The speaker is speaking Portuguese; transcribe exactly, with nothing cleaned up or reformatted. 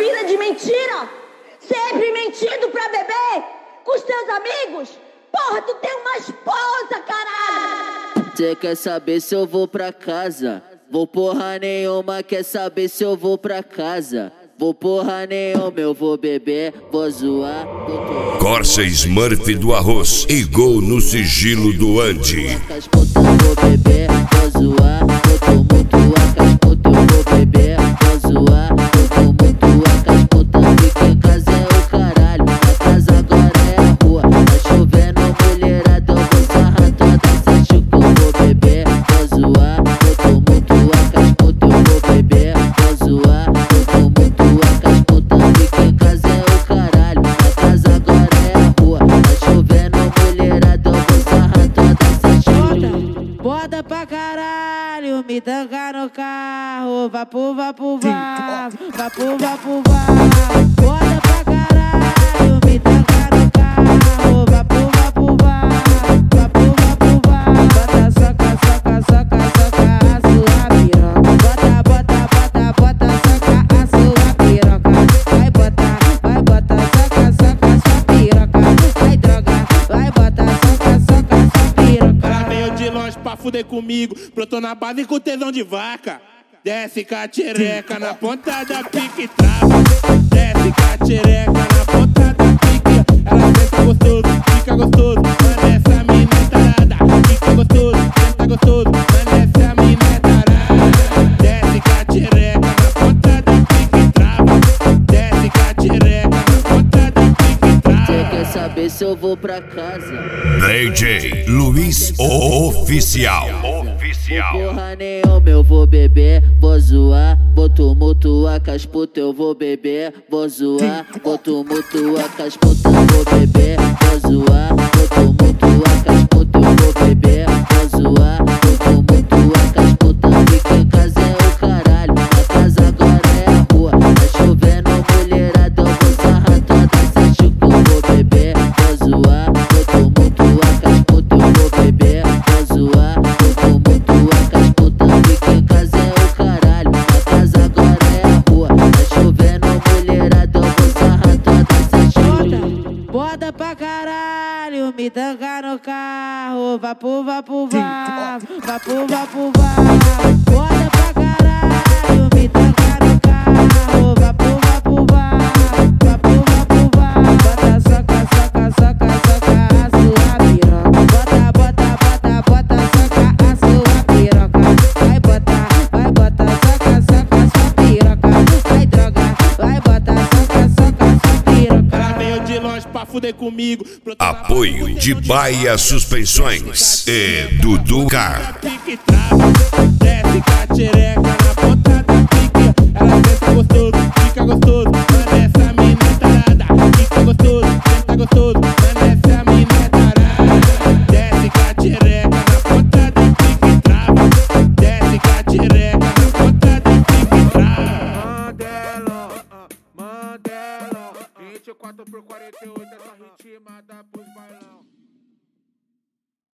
vida de mentira, sempre mentindo pra beber com os teus amigos. Porra, tu tem uma esposa, caralho. Cê quer saber se eu vou pra casa? Vou porra nenhuma, quer saber se eu vou pra casa? Vou porra nenhuma, eu vou beber, vou zoar. Vou Corsa Smurf do arroz e gol no sigilo do Andy. Vou beber, vou zoar, vou tumultuar com as putas, eu vou beber, vou zoar, vou tumultuar com as putas, fica em casa é o caralho, a casa agora é a rua, tá chovendo mulherada, eu vou sarrar toda essa chuca, eu vou beber, vou zoar, vou tumultuar com as putas, eu vou beber, vou zoar, vou tumultuar com as putas, fica em casa é o caralho, a casa agora é a rua, tá chovendo mulherada, eu vou sarrar toda essa chuca. Bota pra caralho, me tanca no carro, vapo, vapo, vá, vapo, vapo, vá. Bota pra caralho, me tanca no carro, vapo, vapo, vá, vapo, vapo, vá. Bota, soca, soca, soca, soca a sua piroca. Bota, bota, bota, bota, soca a sua piroca. Vai botar, vai botar, soca, soca a sua piroca. Vai droga, vai botar, soca, soca a sua piroca. Ela veio de longe pra fuder comigo, brotou na base com tesão de vaca. Desce com a tchereca na ponta da pique e trava. Desce com a tchereca na ponta da pique. Ela senta gostoso, fica gostoso, mano, essa mina é tarada. Fica gostoso, senta gostoso, mano, essa mina é tarada. Desce com a tchereca na ponta da pique e trava. Desce com a tchereca na ponta da pique e trava. Cê quer saber se eu vou pra casa? D J Luiz Oficial. Vou porra nenhuma, eu vou beber, vou zoar, vou tumultuar com as putas, eu vou beber, vou zoar, vou tumultuar com as putas, eu vou beber, vou zoar, vou tumultuar com as putas, eu vou beber, vou zoar, vou tumultuar com as putas, fica em casa é o caralho, a casa agora é a rua, tá chovendo mulherada, eu vou sarrar toda essa chuca, eu vou beber, vou zoar, vou tumultuar com as putas, eu vou beber, vou zoar, vou tumultuar com as putas, fica em casa é o caralho, a casa agora é a rua, tá chovendo mulherada, eu vou sarrar toda essa chuca. Bota pra caralho, me tanca no carro, vapo, vapo, vá, vapo, vapo, vá. Bota pra caralho, me tanca no carro, vapo, vapo, vá, vapo, vapo, vá. Bota, soca, soca, soca, soca a sua piroca. Bota, bota, bota, bota, soca a sua piroca. Vai botar, vai botar, soca, soca a sua piroca. Vai droga, vai botar, soca, soca a sua piroca. Ela veio de longe pra fuder comigo, brotou na Apoio de Baia Suspensões e Dudu Car. pique e trava. Desce com a tchereca na ponta da pique. Ela senta gostoso, fica gostoso, mano, essa mina é tarada. Fica gostoso, senta gostoso, mano, essa mina é tarada. Desce com a tchereca na ponta da pique e trava. Desce com a tchereca na ponta da pique e trava. Mandela, Mandela, vinte e quatro por quarenta e oito, essa ritmada pros bailão.